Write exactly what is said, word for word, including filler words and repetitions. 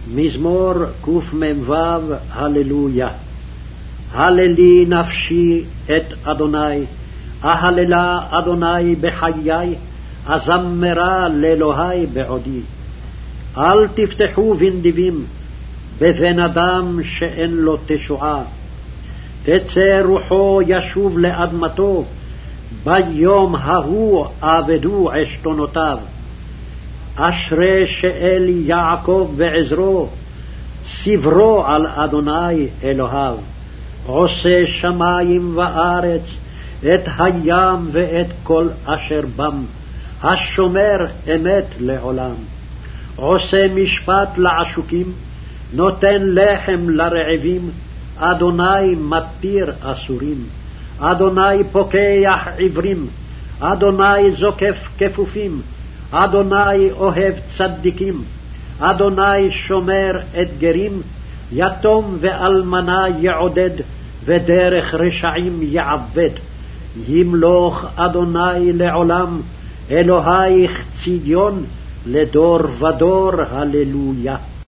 מזמור קמ"ו. הללויה. הללי נפשי את אדוני, אהללה אדוני בחיי, אזמרה לאלוהי בעודי. אל תפתחו בנדיבים, בבן אדם שאין לו תשועה. תצא רוחו ישוב לאדמתו, ביום ההוא אבדו עשתונותיו. אשרי שאל יעקב בעזרו, סברו על אדוני אלוהיו. עושה שמים וארץ, את הים ואת כל אשר בם, השומר אמת לעולם. עושה משפט לעשוקים, נותן לחם לרעבים, אדוני מתיר אסורים. אדוני פוקח עיוורים, אדוני זוקף כפופים, אדוני אוהב צדיקים, אדוני שומר את גרים, יתום ואלמנה יעודד, ודרך רשעים יעבד. ימלוך אדוני לעולם, אלוהיך ציון לדור ודור. הללויה.